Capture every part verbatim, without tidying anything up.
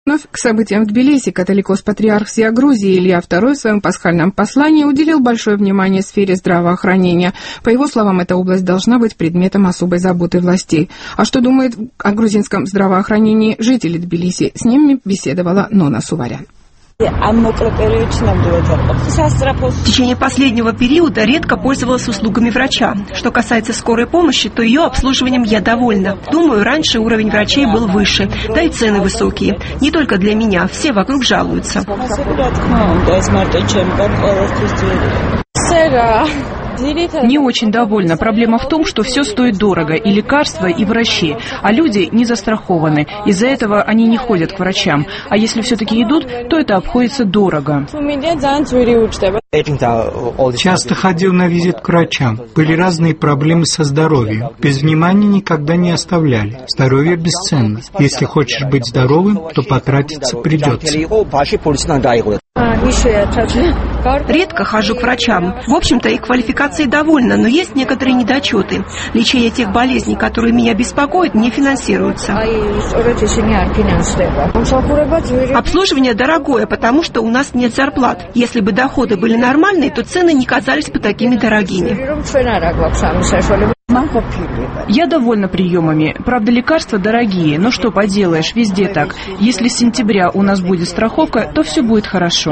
Вновь к событиям в Тбилиси католикос-патриарх всея Грузии Илья второй в своем пасхальном послании уделил большое внимание сфере здравоохранения. По его словам, эта область должна быть предметом особой заботы властей. А что думают о грузинском здравоохранении жители Тбилиси? С ними беседовала Нона Суварян. В течение последнего периода редко пользовалась услугами врача. Что касается скорой помощи, то ее обслуживанием я довольна. Думаю, раньше уровень врачей был выше, да и цены высокие. Не только для меня, все вокруг жалуются. Не очень довольна. Проблема в том, что все стоит дорого, и лекарства, и врачи, а люди не застрахованы. Из-за этого они не ходят к врачам. А если все-таки идут, то это обходится дорого. Часто ходил на визит к врачам. Были разные проблемы со здоровьем. Без внимания никогда не оставляли. Здоровье бесценно. Если хочешь быть здоровым, то потратиться придется. Редко хожу к врачам. В общем-то, их квалификацией довольна, но есть некоторые недочеты. Лечение тех болезней, которые меня беспокоят, не финансируется. Обслуживание дорогое, потому что у нас нет зарплат. Если бы доходы были нормальные, то цены не казались бы такими дорогими. Я довольна приемами. Правда, лекарства дорогие, но что поделаешь, везде так. Если с сентября у нас будет страховка, то все будет хорошо.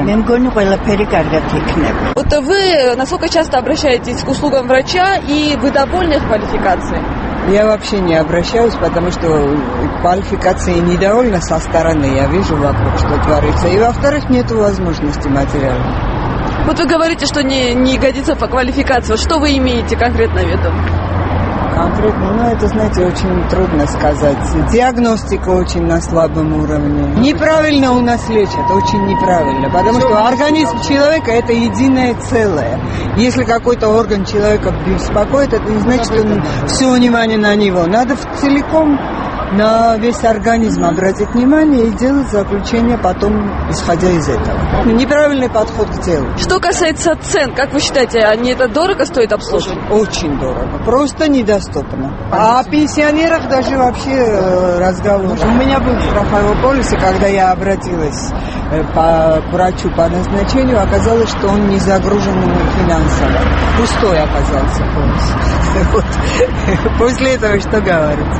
Вот вы насколько часто обращаетесь к услугам врача, и вы довольны их квалификацией? Я вообще не обращаюсь, потому что квалификации недовольна со стороны. Я вижу вокруг, что творится. И, во-вторых, нет возможности материальной. Вот вы говорите, что не, не годится по квалификации. Что вы имеете конкретно в виду? Конкретно, ну, это, знаете, очень трудно сказать. Диагностика очень на слабом уровне. Неправильно у нас лечат, очень неправильно. Потому что организм человека – это единое целое. Если какой-то орган человека беспокоит, это не значит, что все внимание на него. Надо целиком на весь организм обратить внимание и делать заключение потом, исходя из этого. Неправильный подход к делу. Что касается цен, как вы считаете, они это дорого стоит обслуживать? Очень дорого. Просто недоступно. А о пенсионерах даже вообще разговор. У меня был страховой полис, и когда я обратилась по врачу по назначению, оказалось, что он не загружен финансово. Пустой оказался полис. Вот. После этого что говорить?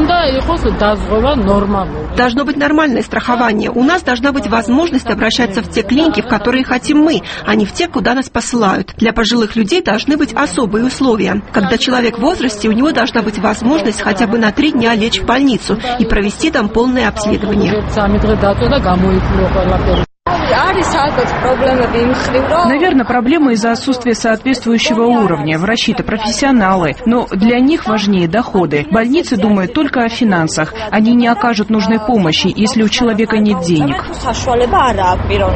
Должно быть нормальное страхование. У нас должна быть возможность обращаться в те клиники, в которые хотим мы, а не в те, куда нас посылают. Для пожилых людей должны быть особые условия. Когда человек в возрасте, у него должна быть возможность хотя бы на три дня лечь в больницу и провести там полное обследование. Наверное, проблема из-за отсутствия соответствующего уровня. Врачи-то профессионалы, но для них важнее доходы. Больницы думают только о финансах. Они не окажут нужной помощи, если у человека нет денег.